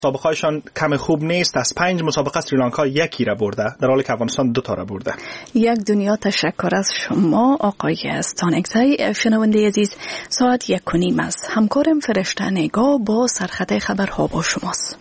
مسابقه‌شان کم خوب نیست. از 5 مسابقه سریلانکا 1 را برده، در حالی که افغانستان 2 را برده. یک دنیا تشکر از شما آقای استانکزی. شنونده عزیز، ساعت 1:30 است. همکارم فرشته نگاه با سرخط خبرها با شماست.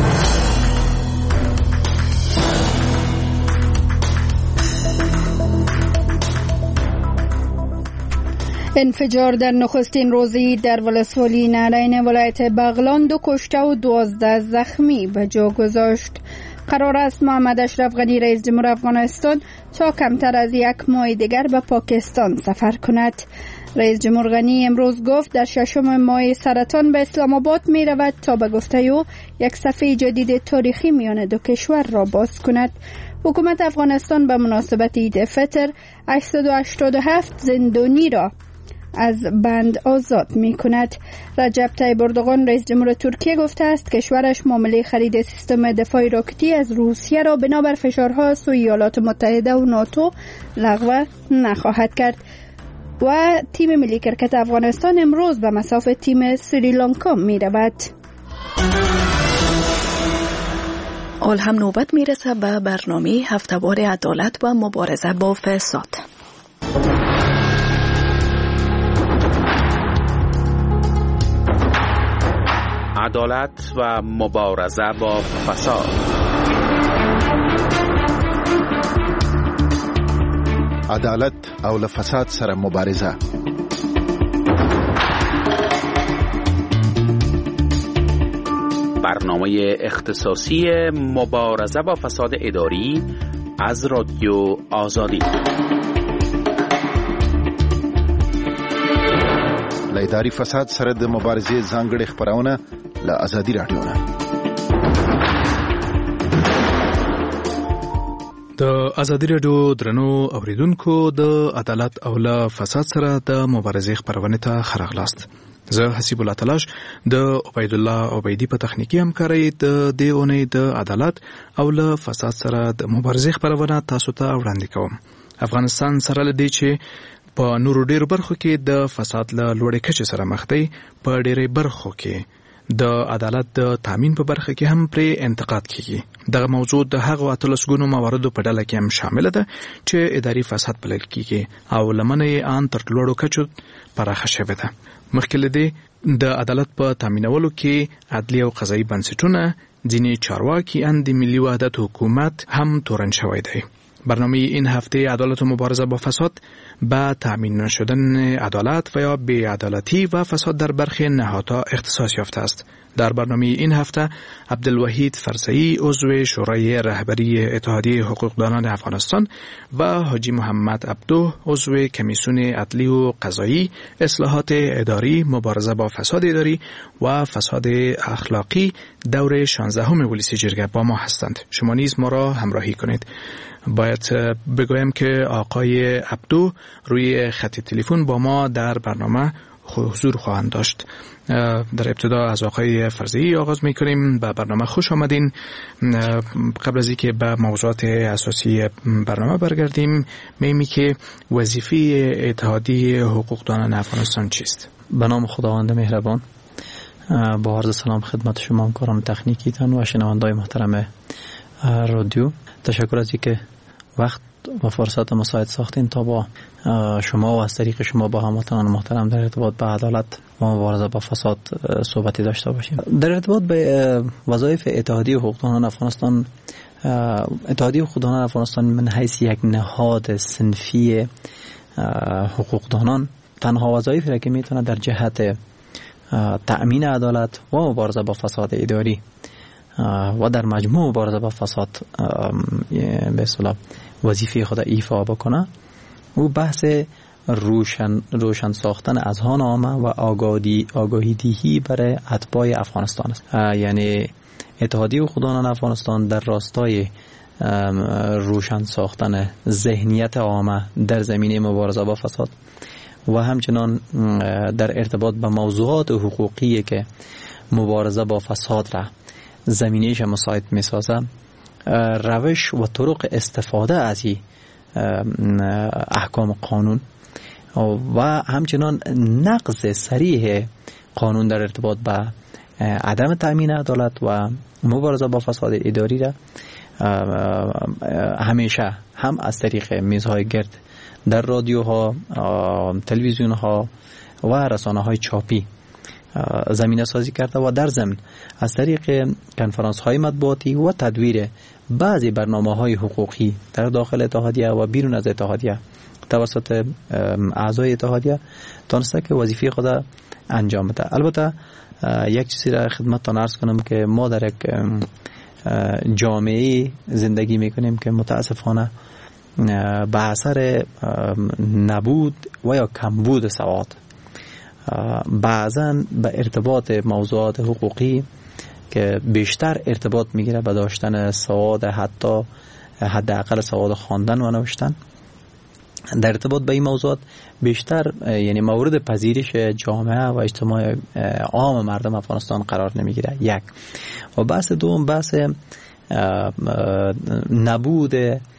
انفجار در نخستین روزی در ولسوالی نارین ولایت بغلان 2 کشته و 12 زخمی به جا گذاشت. قرار است محمد اشرف غنی رئیس جمهور افغانستان تا کمتر از 1 ماه دیگر به پاکستان سفر کند. رئیس جمهور غنی امروز گفت در 6 ماه سرطان به اسلام آباد می رود تا به گفته او یک صفحه جدید تاریخی میان 2 کشور را باز کند. حکومت افغانستان به مناسبت عید فطر 887 زندانی را از بند آزاد می کند. رجب طیب اردوغان رئیس جمهور ترکیه گفته است کشورش معامله خرید سیستم دفاعی راکتی از روسیه را بنابر فشارها سوی ایالات متحده و ناتو لغو نخواهد کرد. و تیم ملی کرکت افغانستان امروز به مصاف تیم سریلانکا می رود. حال هم نوبت می رسه به برنامه هفته‌وار عدالت و مبارزه با فساد. عدالت و مبارزه با فساد. عدالت او له فساد سره مبارزه. برنامه اختصاصی مبارزه با فساد اداری از رادیو آزادی. له اداري فساد سره د مبارزې ځانګړي خبرونه له آزادي رادیو نه. د آزادي رادیو درنو اوریدونکو، د عدالت او له فساد سره د مبارزې خبرونه ته خراغلاست. زه حسیب الله تلاش د عبید الله عبیدی په تخنیکی همکارۍ د دې اونۍ د عدالت او له فساد سره د مبارزې خبرونه تاسو ته وړاندې کوم. افغانستان سره لدی چې په نورو ډیرو برخو کې د فساد له لوړې کچې سره مخ دی، په ډیرې برخو کې د عدالت د تامین په برخه کې هم پرې انتقاد کیږي. دغه موضوع د هغو اتلسګونو مواردو په ډله کې هم شامل ده چې اداري فساد بلل کیږي او لمنه یې ان تر لوړو کچو پراخه شوې ده. مخکې له دې د عدالت په تامینولو کې عدلي او قضایي بنسټونه، ځینې چارواکي ان د ملي وحدت حکومت هم تورن شوی دی. برنامه این هفته عدالت و مبارزه با فساد به تامین نشدن عدالت و یا بی‌عدالتی و فساد در برخی نهادها اختصاص یافته است. در برنامه این هفته عبدالوحید فرزئی عضو شورای رهبری اتحادیه حقوقدانان افغانستان و حاجی محمد عبدو عضو کمیسیون عدلی و قضایی اصلاحات اداری، مبارزه با فساد اداری و فساد اخلاقی دور 16 ولسی جرگه با ما هستند. شما نیز ما را همراهی کنید. باید بگویم که آقای عبدو روی خط تلفن با ما در برنامه حضور خواهند داشت. در ابتدا از آقای فرزئی آغاز می‌کنیم. به برنامه خوش آمدین. قبل از اینکه به موضوعات اساسی برنامه برگردیم، می‌گوییم که وظیفه اتحادیه حقوقدانان افغانستان چیست؟ به نام خداوند مهربان، با عرض سلام خدمت شما همکاران تکنیکیتان و شنونده‌های محترم رادیو. تشکر از اینکه وقت و فرصت مساعد ساختین تا با شما و از طریق شما با هموطنان محترم در ارتباط به عدالت و مبارزه با فساد صحبتی داشته باشیم. در ارتباط به وظایف اتحادیه حقوقدانان افغانستان، اتحادیه حقوقدانان افغانستان من حیث یک نهاد صنفی حقوقدانان تنها وظایفی را که میتونه در جهت تأمین عدالت و مبارزه با فساد اداری و در مجموع مبارزه با فساد به اصطلاح وظیفه خود ایفا بکنه، او بحث روشن ساختن اذهان عامه و آگاهی دهی برای اتباع افغانستان است. یعنی اتحادیه حقوقدانان افغانستان در راستای روشن ساختن ذهنیت عامه در زمینه مبارزه با فساد و همچنان در ارتباط به موضوعات حقوقی که مبارزه با فساد را زمینهش مساعد میسازه، روش و طرق استفاده از احکام قانون و همچنان نقض صریح قانون در ارتباط به عدم تأمین عدالت و مبارزه با فساد اداری را همیشه هم از طریق میزهای گرد در رادیوها، تلویزیونها و رسانه‌های چاپی زمینه سازی کرده و در ضمن از طریق کنفرانس‌های مطبوعاتی و تدویر بعضی برنامه‌های حقوقی در داخل اتحادیه و بیرون از اتحادیه توسط اعضای اتحادیه تونسته که وظیفه خود انجام بده. البته یک چیزی را خدمتتان عرض کنم که ما در یک جامعه زندگی میکنیم که متاسفانه به اثر نبود و یا کمبود سواد بعضا به ارتباط موضوعات حقوقی که بیشتر ارتباط میگیره به داشتن سواد، حتی حداقل سواد خواندن و نوشتن، در ارتباط به این موضوعات بیشتر یعنی مورد پذیرش جامعه و اجتماع عام مردم افغانستان قرار نمیگیره. یک. و بحث دوم بحث نبود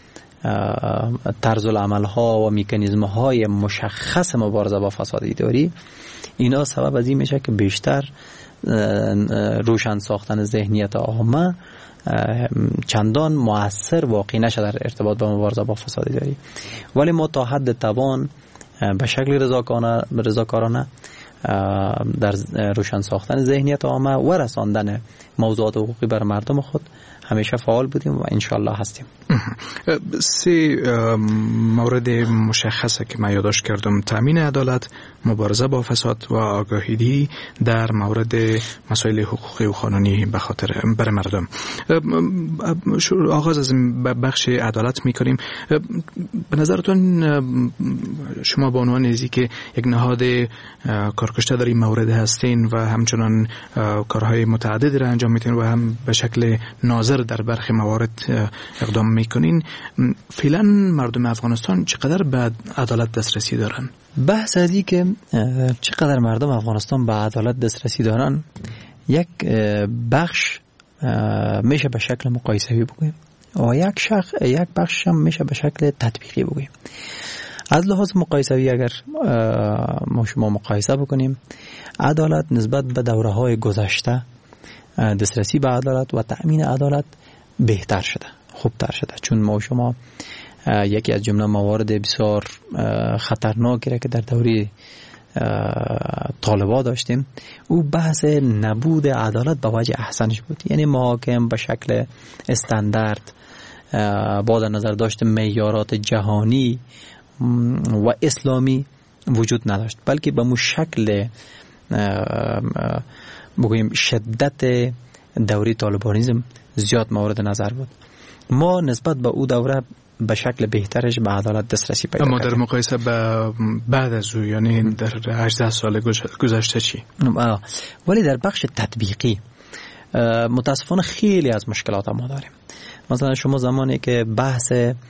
طرز العمل ها و میکانیزم های مشخص مبارزه با فساد اداری. اینا سبب از این میشه که بیشتر روشن ساختن ذهنیت عامه چندان مؤثر واقع نشه در ارتباط با مبارزه با فساد اداری. ولی ما تا حد توان به شکل رضاکارانه در روشن ساختن ذهنیت عامه و رساندن موضوعات حقوقی بر مردم خود همیشه فعال بودیم و انشالله هستیم. سه مورد مشخصه که من یادداشت کردم: تامین عدالت، مبارزه با فساد و آگاهی در مورد مسائل حقوقی و قانونی به خاطر بر مردم. آغاز از بخش عدالت میکنیم. به نظرتون شما به عنوان ازی که یک نهاد کارکشته در این مورد هستین و همچنان کارهای متعددی را انجام میتین و هم به شکل ناظر در برخی موارد اقدام میکنین، فعلا مردم افغانستان چقدر به عدالت دسترسی دارن؟ بحث ازی که چقدر مردم افغانستان به عدالت دسترسی دارن، یک بخش میشه به شکل مقایسه‌ای بگوییم و یک بخش هم میشه به شکل تطبیقی بگوییم. از لحاظ مقایسه‌ای اگر ما شما مقایسه بکنیم، عدالت نسبت به دوره‌های گذشته دسترسی به عدالت و تأمین عدالت بهتر شده، خوبتر شده، چون ما شما یکی از جمله موارد بسیار خطرناکی را که در دوره طالبان داشتیم، او بحث نبود عدالت به وجه احسنش بود. یعنی محاکم به شکل استاندارد با در نظر داشت معیارات جهانی و اسلامی وجود نداشت، بلکه به مو شکل بگوییم شدت دوره طالبانیزم زیاد مورد نظر بود. ما نسبت به او دوره به شکل بهترش به عدالت دسترسی پیدا کردیم. اما در مقایسه با بعد از او، یعنی در 18 سال گذشته چی؟ ولی در بخش تطبیقی متاسفانه خیلی از مشکلات ما داریم. مثلا شما زمانی که بحث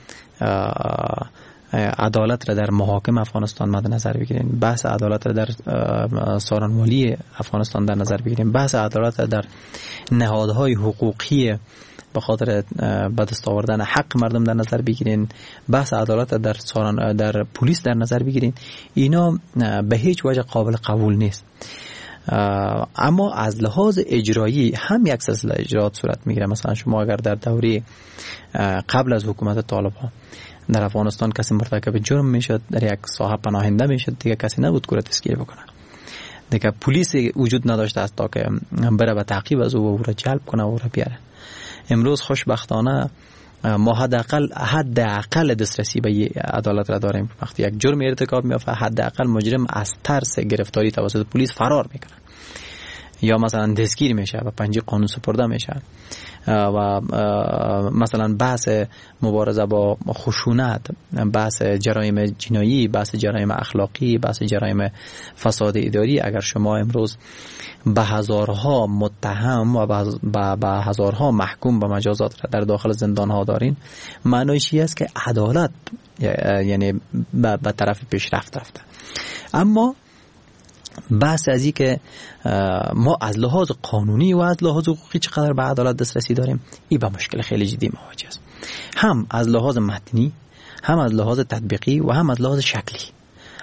عدالت را در محاکم افغانستان مد نظر بگیریم، بحث عدالت را در سارنوالی افغانستان در نظر بگیریم، بحث عدالت را در نهادهای حقوقی به خاطر به دست آوردن حق مردم در نظر بگیرین، بحث عدالت را در پلیس در نظر بگیرین، اینا به هیچ وجه قابل قبول نیست. اما از لحاظ اجرایی هم یک سلسله اجرات صورت میگیره. مثلا شما اگر در دوره قبل از حکومت طالبان در افغانستان کسی مرتکب جرم میشد، در یک ساحه پناهنده میشد، دیگه کسی نبود که دستگیر بکنه، دیگه پلیس وجود نداشته است تا که بره به تعقیب از او را جلب کنه و او را بیاره. امروز خوشبختانه ما حداقل دسترسی به عدالت را داریم. وقتی یک جرم ارتکاب میافته، حداقل مجرم از ترس گرفتاری توسط پلیس فرار میکنه یا مثلا دستگیر میشه و پنجه قانون سپرده میشه. و مثلا بحث مبارزه با خشونت، بحث جرایم جنایی، بحث جرایم اخلاقی، بحث جرایم فساد اداری، اگر شما امروز به هزارها متهم و به هزارها محکوم به مجازات را در داخل زندان ها دارین، معنیش این است که عدالت یعنی به طرف پیشرفت رفته. اما بحث از این که ما از لحاظ قانونی و از لحاظ حقوقی چقدر به عدالت دسترسی داریم، این با مشکل خیلی جدی مواجه است، هم از لحاظ متنی، هم از لحاظ تطبیقی و هم از لحاظ شکلی.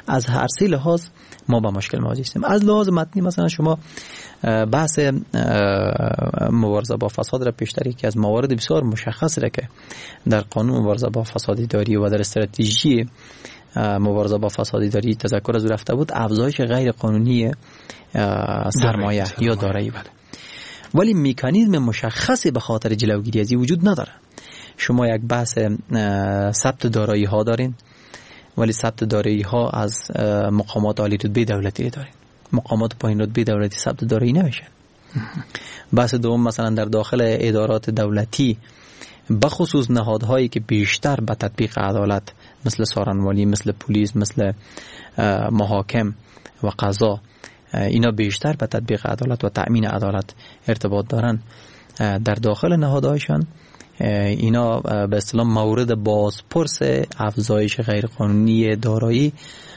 از هر سه لحاظ ما با مشکل مواجه هستیم. از لحاظ متنی مثلا شما بحث مبارزه با فساد را پیشتر که از موارد بسیار مشخص را که در قانون مبارزه با فساد اداری و در استراتژی مبارزه با فساد اداری تذکر از رفته بود، افزایش غیر قانونی سرمایه یا دارایی بود. ولی مکانیزم مشخصی به خاطر جلوگیری از این وجود نداره. شما یک بحث ثبت دارایی ها دارین، ولی ثبت دارایی ها از مقامات عالی رتبه دولتی دارین. مقامات پایین رتبه دولتی ثبت دارایی نمیشه. بحث دوم مثلا در داخل ادارات دولتی بخصوص نهادهایی که بیشتر به تطبیق عدالت مثل سارنوالی، مثل پلیس، مثل محاکم و قضا، اینا بیشتر به تطبیق عدالت و تأمین عدالت ارتباط دارن، در داخل نهادهایشان اینا به اصطلاح مورد بازپرس افزایش غیرقانونی دارایی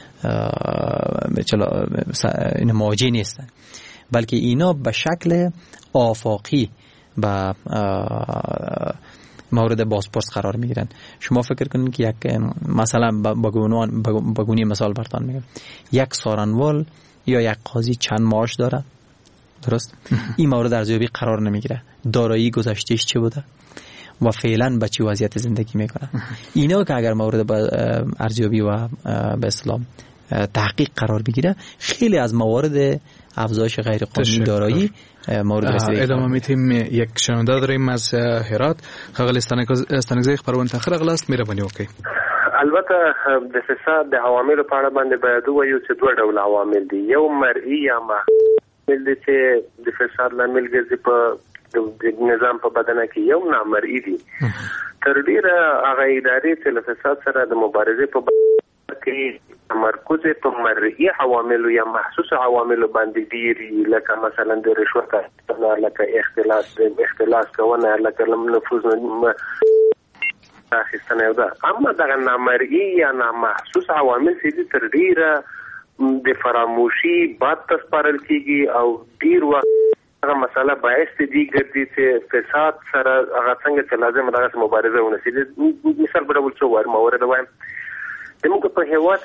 این مواجه نیستن، بلکه اینا به شکل آفاقی و مورد بازپرس قرار میگیرن. شما فکر کنید که یک مثلا بگونی مثال براتون میگم، یک سارنوال یا یک قاضی چند معاش داره، درست؟ این مورد ارزیابی قرار نمیگیره. دارایی گذشتهش چه بوده و فعلا به چه وضعیت زندگی میکنه. اینا که اگر مورد ارزیابی و به اصطلاح تحقیق قرار بگیره، خیلی از موارد افزایش غیر قانونی دارایی مورد رسیدگی. ادامه میتیم. یک شنونده داریم از هرات. خغل استانگزی خبرونه تاخیر اغلاست مهرباني وکړئ. البته د فساد د عواملو په اړه باندې باید وایو چې دوه ډول عوامل دي. یو مرئی یا عامل دي چې د فساد لامل ګرځي په د نظام په بدنه کې، یو نامرئی دي. تر ډیره هغه ادارې چې له فساد سره د مبارزې په کې تمرکز په مرئی عواملو یا محسوس عواملو باندې دي، لکه مثلا د رشوت اخیستنه، لکه اختلاس کونه، لکه نفوذ اخیستنه ده. اما دغه نامرئی یا نامحسوس عوامل چې تر ډیره د فراموشي باد تسپارل کیږي او ډیر وخت هغه مسله باعث دي ګرځي چې فساد سره هغه څنګه چې لازم دغه مبارزه ونشي. مثال په ډول څه وایم، مورد وایم زموږ په هیواد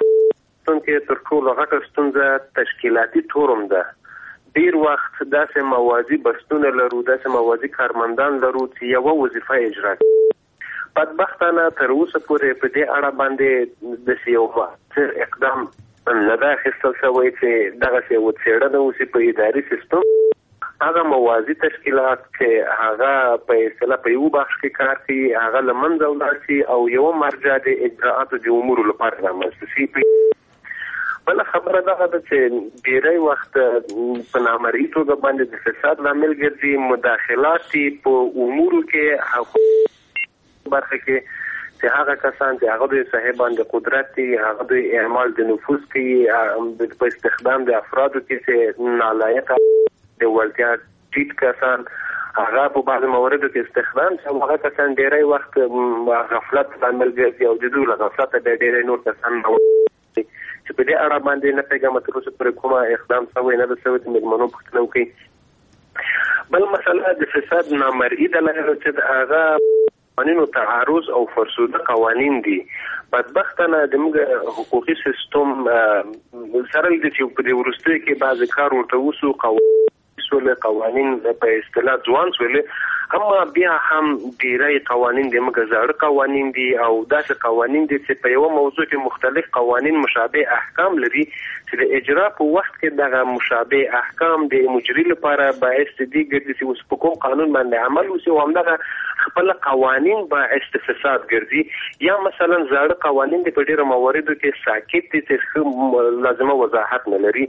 کې تر ټولو غټه ستونزه تشکیلاتي تورم ده. ډیر وخت داسې موازي بستونه لرو، داسې موازي کارمندان لرو چې یوه وظیفه اجرا کوي. بدبختانه تر اوسه پورې په دې اړه باندې داسې یو مؤثر اقدام نه ده اخیستل شوی چې دغسې یوه څېړنه وشي په اداري سیستم. هغه موازي تشکیلات چې هغه په اصطلاح په یو بخش کې کار کوي، هغه له منځه ولاړ شي او یوه مرجع د اجراءاتو د امورو لپاره رامنځته شي. بله خبره دغه ده چې ډېری وخت په نامرئي توګه باندې د فساد لامل ګرځي مداخلات په امورو کې برخه کې چې هغه کسان چې هغه د صاحبان د قدرت دي، هغه د اعمال د نفوذ کوي په استخدام د افرادو کې چې نالایقه د وړتیا ټیټ کسان هغه په بعض مواردو کې استخدام شي. هغه کسان ډېری وخت غفلت لامل ګرځي او د دوی له غفلته د ډېری نور کسان چې په دې اړه باندې نه پیغام تر اوسه پورې کومه اقدام شوی نه ده شوی. د مېلمنو پوښتنه وکړي. بل مسله د فساد نامرئی دلایل چې هغه قوانینو تعارض او فرسوده قوانین دي. بدبختانه د موږ حقوقي سیستم سره د چې په دې وروستیو کې بعض کار ورته وسو قوانین په اصطلاح ځوان سولې، اما بیا هم ډیری قوانین د موږ زاړه قوانین دي او داسې قوانین دي چې په یو موضوع کې مختلف قوانین مشابه احکام لري چې د اجرا په وخت کې دغه مشابه احکام د مجري لپاره باعث دي ګرځي چې اوس په کوم قانون باندې عمل وشي او همدغه خپل قوانین باعث د فساد ګرځي. یا مثلا زاړه قوانین د په ډیرو مواردو کې ساکت دي چې لازمه وضاحت نه لري.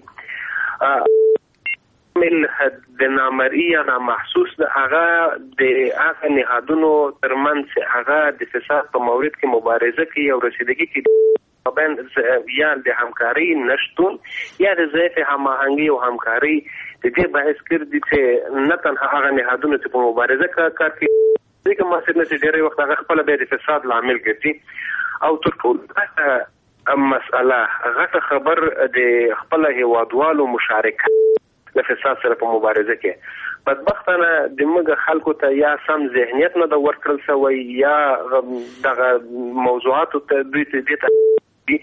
مل د نامرئی یا نامحسوس هغه د هغه نهادونو ترمنځ هغه د فساد په مورد کې مبارزه کوي او رسیدګي کوي بین یا د همکاري نشتون یا د ضعیف هماهنګي او همکاري د دې باعث ګرځي چې نه تنها هغه نهادونو چې په مبارزه کار کوي دغه مسله چې ډېری وخت هغه خپل به د فساد لامل ګرځي. او تر ټولو مسأله غټه خبر د خپل هیوادوالو مشارکت د فساد سره په مبارزه کې بدبختانه د موږ خلکو ته یا سم ذهنیت نه د ورکړل شوی یا دغه موضوعاتو ته دوی ته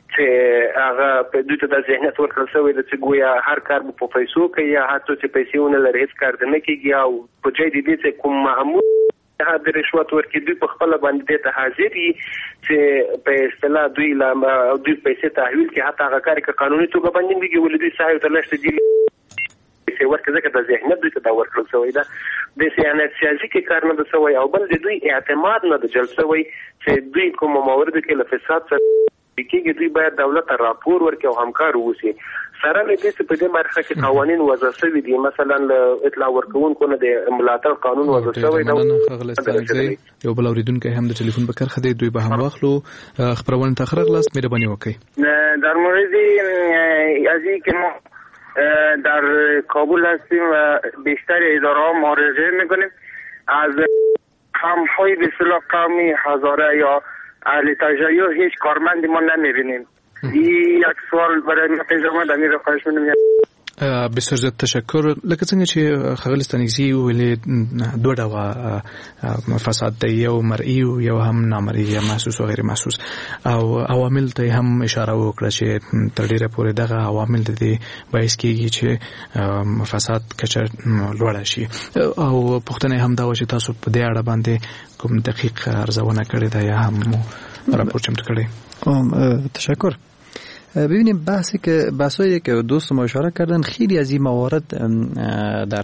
چې هغه په دوی ته د ذهنیت ورکړل شوی د چې ګویا هر کار په پیسو کوي یا هر څه چې پیسې ونه لري هیڅ کار نه کیږي او په ځای دې چې کوم مامور د رشوت ورکړي دوی په خپل باندې ته حاضر دي چې په اصطلاح دوی پیسې تحویل کې حتی هغه کار کې قانوني توګه باندې کیږي ولې دوی صاحب ته لښته دي چې ورکه ځکه د ذهنیت دوی ته ورکړل شوی دا د سیاست سیاسي کې کار نه شوی او بل د دوی اعتماد نه د جل شوی چې دوی کوم موارد کې له فساد سره کېږي دوی باید دولت ته راپور ورکړي او همکار واوسي سره له دې چې په دې برخه کې قوانين وضع شوي دي مثلا اطلاع ورکوونکو نه د ملاتړ قانون وضع شوی دی یو بل اوریدونکو هم د ټلیفون په کرخه دی دوی به هم واخلو خبرونه تاخر غلاست مهرباني وکړئ در مورد از این که ما در کابل هستیم و بیشتر اداره ها مراجعه میکنیم از همهای به اصطلاح قومی هزاره یا اهل تجربه هیچ کارمندی ما نمیبینیم. این یک سوال برای ما پیش آمد امیر رو خواهش می‌کنم. بسیار زیات تشکر. لکه څنګه چې خغل ستانګزي ویلې دوه ډول فساد دی یو مرئی او یو هم نامرئی یا محسوس او غیر محسوس او عوامل ته هم اشاره وکړه چې تر ډیره پورې دغه عوامل د دې باعث کیږي چې فساد کچه لوړ شي او پښتنه هم دا و چې تاسو په دې اړه باندې کوم دقیق ارزونه کړې ده یا هم راپور چمتو کړی؟ تشکر. ببینیم بحثایی که دوست ما اشاره کردن خیلی از این موارد در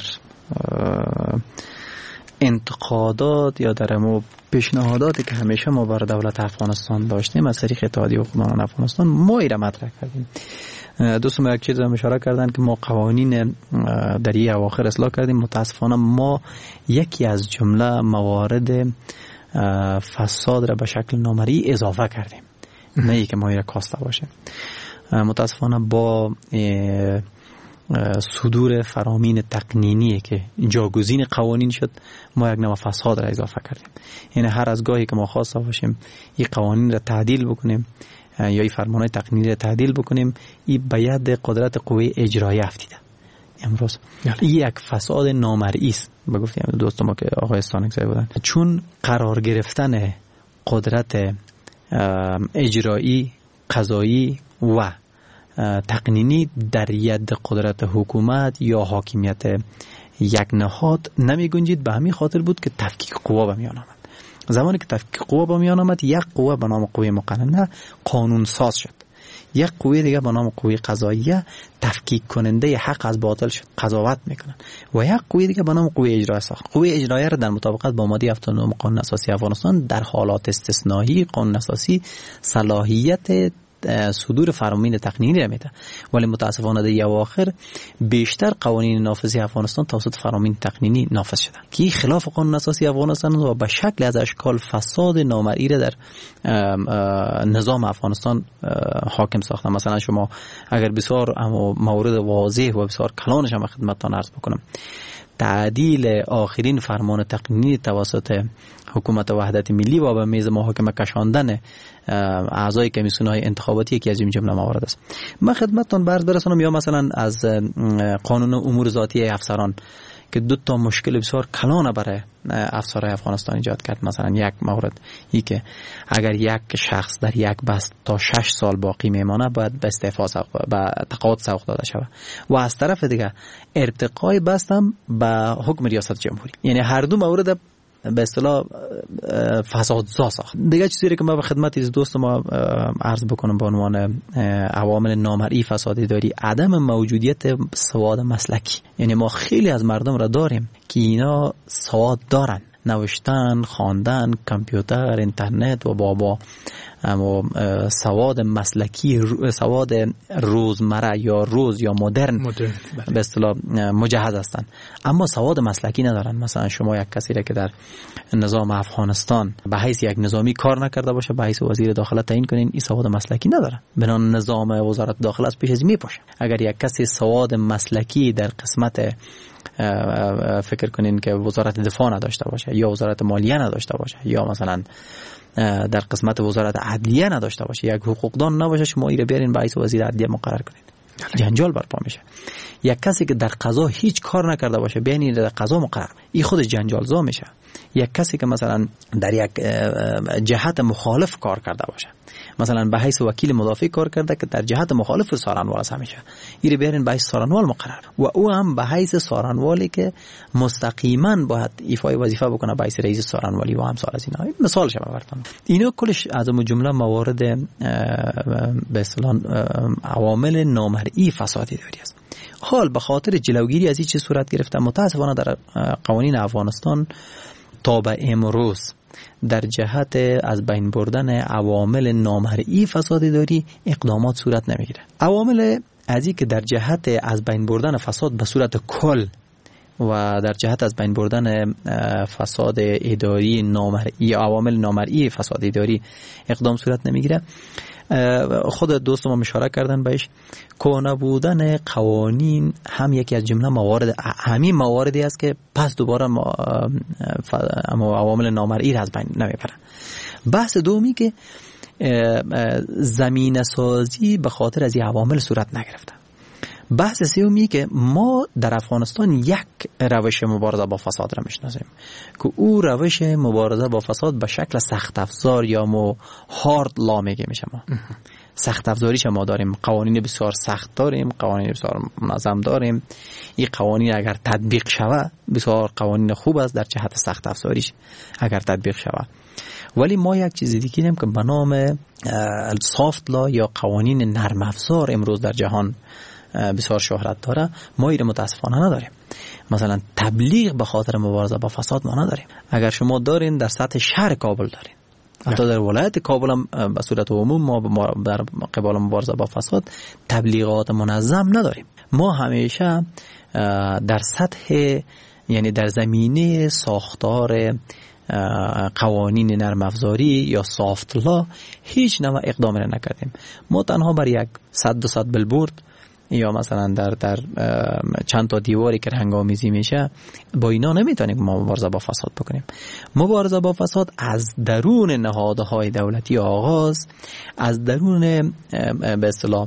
انتقادات یا در پیشنهاداتی که همیشه ما بر دولت افغانستان داشتیم از طریق اتحادیه حکومتان افغانستان ما ایره مطرح کردیم. دوست ما یک چیز هم اشاره کردن که ما قوانین در این اواخر اصلاح کردیم. متاسفانه ما یکی از جمله موارد فساد را به شکل نامرئی اضافه کردیم، نه ای که ما ایره کاسته باشه. متاسفانه با صدور فرامین تقنینی که جاگزین قوانین شد ما یک نوع فساد را اضافه کردیم. یعنی هر از گاهی که ما خواسته باشیم این قوانین را تعدیل بکنیم یا این فرمانهای تقنینی را تعدیل بکنیم این به ید قدرت قوه اجرایی افتیده. امروز این یک فساد نامرئی است. بگفتیم دوست ما که آقای استانکزی بودن، چون قرار گرفتن قدرت اجرایی، قضایی و تقنینی در ید قدرت حکومت یا حاکمیت یک نهاد نمی گنجید. به همین خاطر بود که تفکیک قوا به میان آمد. زمانی که تفکیک قوا به میان آمد یک قوه به نام قوه مقننه قانون ساز شد، یک قوه دیگه به نام قوه قضاییه تفکیک کننده حق از باطل شد، قضاوت میکنن، و یک قوه دیگه به نام قوه اجرایی ساخت. قوه اجرایی را در مطابقت با ماده 79 قانون اساسی افغانستان در حالات استثنایی قانون اساسی صلاحیت صدور فرامین تقنینی را میده، ولی متاسفانه در اواخر بیشتر قوانین نافذی افغانستان توسط فرامین تقنینی نافذ شده که خلاف قانون اساسی افغانستان و به شکل از اشکال فساد نامرئی را در نظام افغانستان حاکم ساخته. مثلا شما اگر بسیار مورد واضح و بسیار کلانش هم خدمتتان عرض بکنم، تعدیل آخرین فرمان تقنینی توسط حکومت وحدت ملی و به میز محاکمه کشاندن اعضای کمیسیون‌های انتخاباتی یکی از این جمله موارد است. من خدمتتان عرض برسانم یا مثلا از قانون امور ذاتی افسران که دو تا مشکل بسیار کلان برای افسرهای افغانستان ایجاد کرد. مثلا یک مورد ای که اگر یک شخص در یک بست تا 6 سال باقی میمانه باید به استعفا به تقاعد سوق داده شود، و از طرف دیگه ارتقای بست هم به حکم ریاست جمهوری. یعنی هر دو مورد به اصطلاح فسادزا ساخت. دیگه چیزی که ما به خدمت دوست ما عرض بکنم به عنوان عوامل نامرئی فساد اداری، عدم موجودیت سواد مسلکی. یعنی ما خیلی از مردم را داریم که اینا سواد دارن، نوشتن، خواندن، کامپیوتر، اینترنت و بابا، اما سواد مسلکی، سواد روزمره یا روز یا مدرن به اصطلاح مجهز هستند، اما سواد مسلکی ندارن. مثلا شما یک کسی را که در نظام افغانستان به حیث یک نظامی کار نکرده باشه به حیث وزیر داخله تعیین کنین، این سواد مسلکی نداره، بنان نظام وزارت داخله از پیش از میپاشه. اگر یک کسی سواد مسلکی در قسمت فکر کنین که وزارت دفاع نداشته باشه یا وزارت مالیه نداشته باشه یا مثلا در قسمت وزارت عدلیه نداشته باشه، یک حقوقدان نباشه، شما ایره بیارین به حیث وزیر عدلیه مقرر کنین، جنجال برپا میشه. یک کسی که در قضا هیچ کار نکرده باشه بیاین در قضا مقرر، این خود جنجالزا میشه. یک کسی که مثلا در یک جهت مخالف کار کرده باشه، مثلا به حیث وکیل مدافع کار کرده که در جهت مخالف سارنوال است، همیشه ایره بیارین به حیث سارنوال مقرر و او هم به حیث سارنوالی که مستقیما باید ایفای وظیفه بکنه به حیث رئیس سارنوالی و امثال از اینا. مثالش براتون اینا کلش از جمله موارد به اصطلاح عوامل نامرئی فساد اداری است. حال به خاطر جلوگیری از این چیز صورت گرفته متاسفانه در قوانین افغانستان تا به امروز در جهت از بین بردن عوامل نامرئی فساد اداری اقدامات صورت نمیگیره. عوامل ازی که در جهت از بین بردن فساد به صورت کل و در جهت از بین بردن فساد اداری نامرئی، عوامل نامرئی فساد اداری اقدام صورت نمیگیره. خود دوست ما اشاره کردن بهش، کهنه بودن قوانین هم یکی از جمله موارد، همین مواردی است که پس دوباره عوامل نامرئی را از بین نمیبرن. بحث دومی که زمینه سازی به خاطر از این عوامل صورت نگرفته. بحث سومی که ما در افغانستان یک روش مبارزه با فساد را میشناسیم که او روش مبارزه با فساد به شکل سخت افزار یا هارد لا میگه میشه. ما سخت افزاریش ما داریم، قوانین بسیار سخت داریم، قوانین بسیار منظم داریم. این قوانین اگر تطبیق شود بسیار قوانین خوب است در جهت سخت افزاریش اگر تطبیق شود. ولی ما یک چیز دیگه داریم که به نام سافت لا یا قوانین نرم افزار امروز در جهان بسیار شهرت داره، ما ایره متاسفانه نداریم. مثلا تبلیغ به خاطر مبارزه با فساد ما نداریم. اگر شما دارین در سطح شهر کابل دارین، حتی در ولایت کابل هم به صورت عموم ما در قبال مبارزه با فساد تبلیغات منظم نداریم. ما همیشه در سطح، یعنی در زمینه ساختار قوانین نرم افزاری یا سافت لا هیچ نوع اقدام را نکردیم. ما تنها بر یک 100-200 بلبورد یا مثلا در چند تا دیواری که هنگامیزی میشه با اینا نمیتونیم ما مبارزه با فساد بکنیم. مبارزه با فساد از درون نهادهای دولتی آغاز، از درون به اصطلاح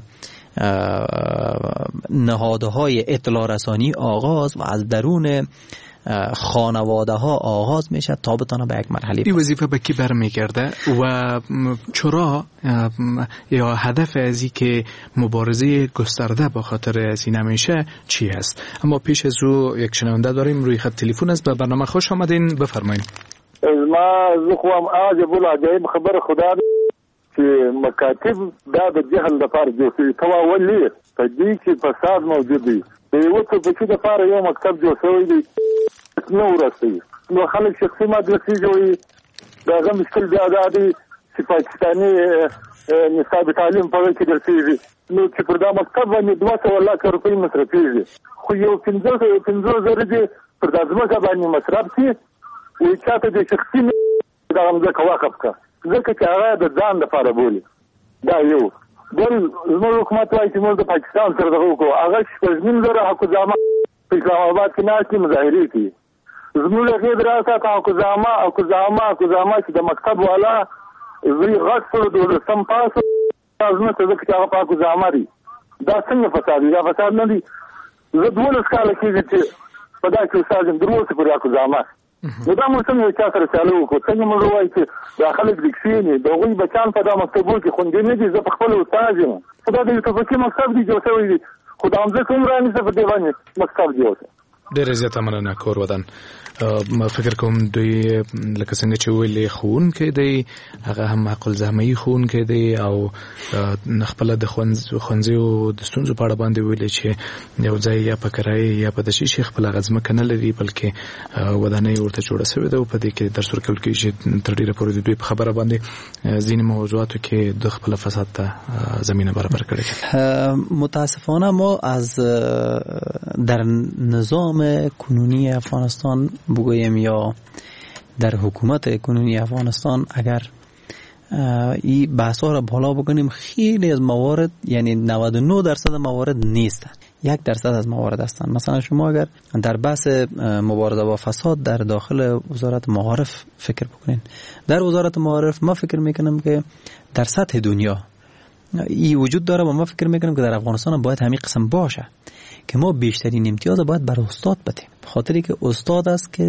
نهادهای اطلاع رسانی آغاز و از درون خانواده ها آغاز میشه تا بتونه به یک مرحله. این وظیفه به کی برمیگرده و چرا یا هدف از این که مبارزه گسترده با خاطر از این نمیشه چی هست؟ اما پیش از او یک شنونده داریم روی خط تلفن است. به برنامه خوش آمدین، بفرمایید. ما زخوام عجب العجائب خبر خدا چې مکاتب دا د جهل لپاره جوړ شوي تواولي په دې کې فساد موجود دی. د یو څه په کې لپاره یو مکتب جوړ شوی دی نو ورسوي، نو خلک شخصي مدرسې جوړي. دا هغه مشکل بیا دا دی چې پاکستاني نصاب تعلیم په کې درسېږي، نو چې پر دا مکتب باندې 200 لک روپۍ مصرفېږي، خو یو 15 دې پر دا ځمکه باندې مصرف شي وایي چاته د شخصي دغه ځمکه وقف کړه ځکه چې هغه د ځان لپاره بولي. دا یو بل زموږ حکومت وایي چې موږ د پاکستان سره دغه وکړو، هغه 15,000 حکوزامه په اسلام آباد کې ناستې مظاهرې کوي. زموږ هغې دراسته حکوزامه چې د مکتب والا زوی غټ شو 12 پاس ځمکه ځکه چې هغه په حکوزامه دي. دا څنګه فساد دی؟ دا فساد نه دی. زه 12 کاله کېږي چې په دا کې استاد یم، تر اوسه پورې حکوزامه. نو دا موږ څنګه چا سره چالو وکړو؟ څنګه موږ وایو چې دا خلک د کښېني د هغوی بچیان په دا مکتبو کې خوندي نه دي. زه په خپل استاد یم، خو دا د یو ټوپکي مکتب دی جوړ شوی دی، خو دا همځکه هم رانیسه په دې باندې مکتب جوړ شو. ډېره زیاته مننه کور ودان. ما فکر کوم دوی لکه څنګه چې ویلې ښوونکی دی هغه هم معقول زحمتي ښوونکی دی او خپل د ښوونځیو د ستونزو په اړه باندې ویلې چې یو ځای یا په کرایه یا په داسې شي خپل ځمکه نه لري بلکې ودانۍ ورته جوړه شوې ده او په دې کې درس ورکول کېږي چې تر ډېره پورې د دوی په خبره باندې ځینې موضوعاتو کې د خپل فساد ته زمینه برابر کړې. متاسفانه ما از در نظام کنونی افغانستان بگویم یا در حکومت کنونی افغانستان اگر این بحثا را بالا بکنیم خیلی از موارد، یعنی 99% موارد نیستن، 1% از موارد هستن. مثلا شما اگر در بحث مبارزه با فساد در داخل وزارت معارف فکر بکنین، در وزارت معارف ما فکر میکنم که در سطح دنیا این وجود داره و ما فکر میکنم که در افغانستان باید همین قسم باشه که ما بیشترین امتیاز باید بر استاد بدیم، به خاطری که استاد است که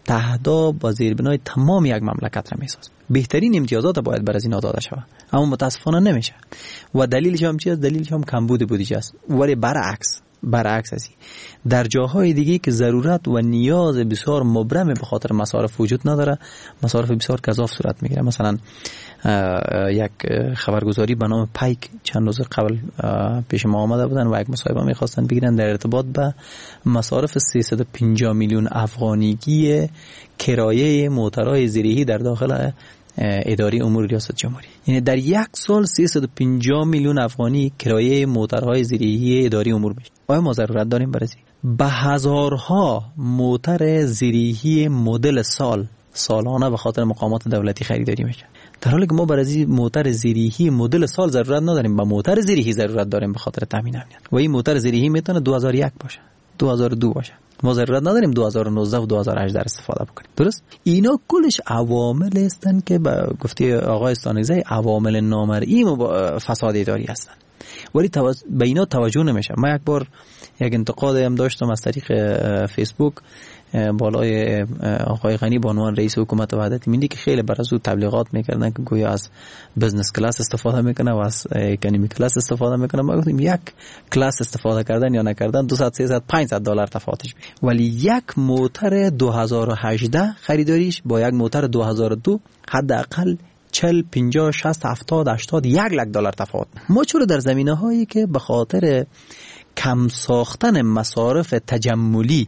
تهداب و زیربنای تمام یک مملکت را میسازه. بهترین امتیازات باید بر از اینا داده شود، اما متاسفانه نمیشه. و دلیلش هم چیه؟ دلیلش هم کمبود بودجه است. ولی برعکس است. در جاهای دیگه که ضرورت و نیاز بسیار مبرم به خاطر مصارف وجود نداره، مصارف بسیار گزاف صورت میگیره. مثلا یک خبرگزاری به نام پایک چند روز قبل پیش ما آمده بودن و یک مصاحبه میخواستن بگیرن در ارتباط به مصارف 350 میلیون افغانیگی کرایه موترهای زیرهی در داخل اداره امور ریاست جمهوری. یعنی در یک سال 350 میلیون افغانی کرایه موترهای زیرهی اداره امور میشه. آیا ما ضرورت داریم برای به هزارها موتر زیرهی مدل سالانه به خاطر مقامات دولتی خریداری میشه، در حالی که ما برای موتر زیرهی مدل سال ضرورت نداریم، با موتر زیرهی ضرورت داریم به خاطر تامین امنیت. و این موتر زیرهی میتونه 2001 باشه، 2002 باشه. ما ضرورت نداریم 2019 و 2018 استفاده بکنیم. درست؟ اینا کلش عوامل هستن که به گفته آقای استانگزی عوامل نامرئی فساد اداری هستن، ولی به اینا توجه نمیشه. من یک بار یک انتقاد هم داشتم از طریق فیسبوک بالای آقای غنی به عنوان رئیس حکومت وحدت ملی که خیلی برای او تبلیغات میکردن که گویا از بزنس کلاس استفاده میکنه و از اکانومی کلاس استفاده میکنه. ما گفتیم یک کلاس استفاده کردن یا نکردن 200 300 500 دلار تفاوتش میشه، ولی یک موتر 2018 خریداریش با یک موتر 2002 حداقل 40 50 60 70 80 1 لک دلار تفاوت. ما چرا در زمینه هایی که به خاطر کم ساختن مصارف تجملی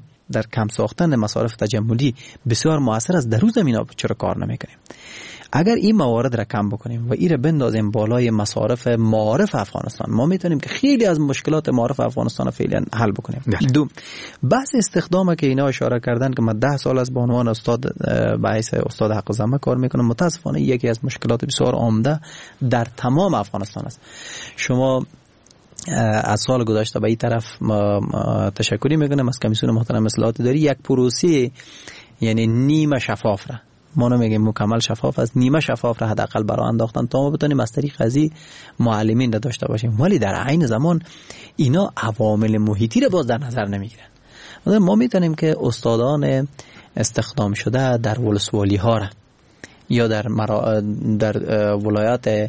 بسیار موثر است، در روز زمینا چرا کار نمیکنیم؟ اگر این موارد را کم بکنیم و این را بندازیم بالای مصارف معارف افغانستان، ما میتونیم که خیلی از مشکلات معارف افغانستان فعلا حل بکنیم. دو، بحث استخدام که اینا اشاره کردن که من 10 سال از به عنوان استاد به حیث استاد حق زحمه کار میکنم، متاسفانه یکی از مشکلات بسیار عمده در تمام افغانستان است. شما از سال گذشته به این طرف تشکری میکنم از کمیسیون محترم اصلاحات اداری، یک پروسه یعنی نیمه شفاف را، ما نمیگیم مکمل شفاف است، نیمه شفاف را حداقل برای انداختن تا ما بتونیم از طریق ازی معلمین را داشته باشیم، ولی در عین زمان اینا عوامل محیطی را باز در نظر نمیگیرن. ما میتونیم که استادان استخدام شده در ولسوالی ها را یا در ولایات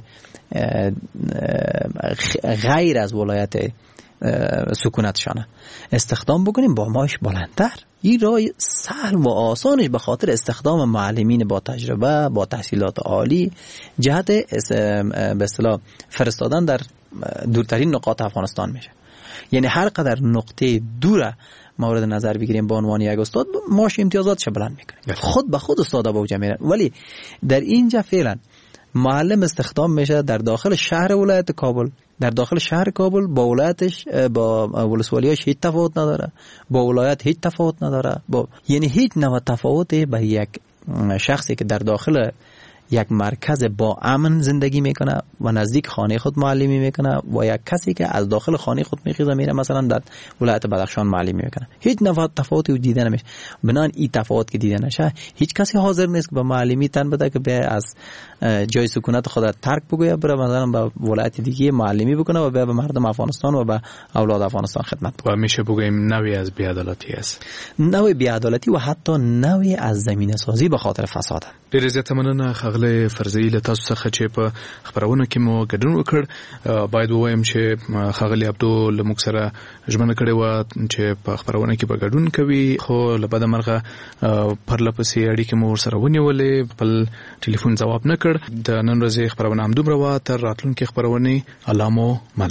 غیر از ولایت سکونتشانه استخدام بکنیم با معاش بلندتر. این راه سهل و آسانش به خاطر استخدام معلمین با تجربه با تحصیلات عالی جهت به اصطلاح فرستادن در دورترین نقاط افغانستان میشه. یعنی هر قدر نقطه دور مورد نظر بگیریم به عنوان یک استاد، معاش امتیازاتش بلند میکنه، خود به خود استادا با اوج میرن. ولی در اینجا فعلا معلم استخدام میشه در داخل شهر ولایت کابل، در داخل شهر کابل با ولایتش با ولسوالیاش هیچ تفاوت نداره، با ولایت هیچ تفاوت نداره، یعنی هیچ نوع تفاوتی به یک شخصی که در داخل یک مرکز با امن زندگی میکنه و نزدیک خانه خود معلمی میکنه و یک کسی که از داخل خانه خود میخیزه میره مثلا در ولایت بدخشان معلمی میکنه، هیچ نوع تفاوتی دیده نمیشه. بنان این تفاوت که دیده نشه، هیچ کسی حاضر نیست که به معلمی تن بده که به از جای سکونت خود ترک بگویه بره مثلا به ولایت دیگه معلمی بکنه و به مردم افغانستان و به اولاد افغانستان خدمت بکنه. و میشه بگیم نوعی از بی‌عدالتی است، نوع بی‌عدالتی و حتی نوعی از زمینه سازی به خاطر فساد. ډېر زیات مننه خغله فرزي له تاسو څخه چې په خبرونه کې مو ګډون وکړ. باید ووایم چې خغلی عبدو له موږ سره ژمنه کړې وه چې په خبرونه کې به ګډون کوي، خو له بده مرغه پرله پسې اړیکې مو ورسره ونیولې، خپل ټلیفون ځواب نه کړ. د نن ورځې خبرونه همدومره وه، تر راتلونکې خبرونې الله مو مل.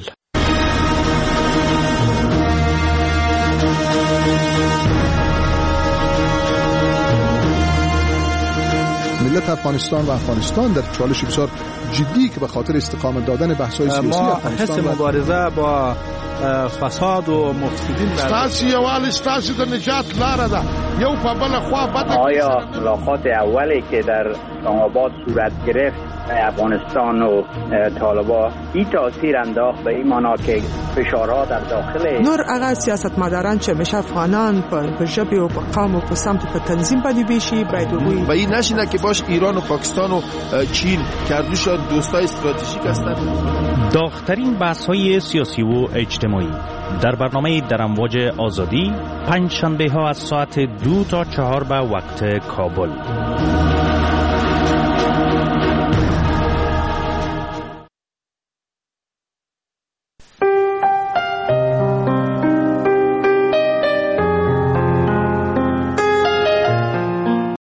ملت افغانستان و افغانستان در چالش بسیار جدی که به خاطر استقامت دادن بحث‌های سیاسی ما حس مبارزه با فساد و مفسدین ستاسو یوال ستاسو د نجات لاره ده. یو په بل خوا بده. آیا ملاقات اولی که در اسلام آباد صورت گرفت افغانستان و طالبان این تاثیر انداخت به این معنا که فشارها در داخل نور اغا سیاستمداران چې میشه افغانان په ژبه او په قوم او په سمت په تنظیم باندې بشي باید و این نشینه که باش ایران و پاکستان و چین کردوشان دوستای استراتژیک هستند. داغ‌ترین بحث‌های سیاسی و اجتماعی در برنامه در امواج آزادی پنج شنبه ها از ساعت 2 تا 4 به وقت کابل.